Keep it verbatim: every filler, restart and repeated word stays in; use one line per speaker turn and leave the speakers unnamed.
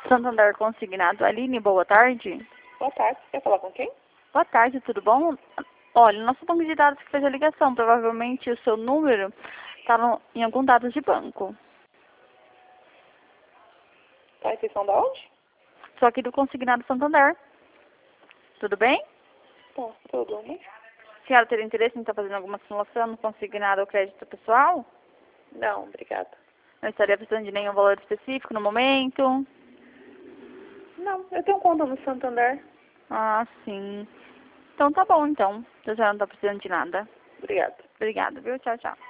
Santander Consignado. Aline, boa tarde.
Boa tarde. Você quer falar com quem?
Boa tarde, tudo bom? Olha, nosso banco de dados que fez a ligação. Provavelmente o seu número está em algum dados de banco.
Tá, vocês são da onde?
Sou aqui do Consignado Santander. Tudo bem?
Tá, tudo, né?
A senhora teria interesse em estar fazendo alguma simulação no consignado ao crédito pessoal?
Não, obrigada.
Não estaria precisando de nenhum valor específico no momento?
Não, eu tenho conta no Santander.
Ah, sim. Então tá bom, então. Se a senhora não está precisando de nada.
Obrigada.
Obrigada, viu? Tchau, tchau.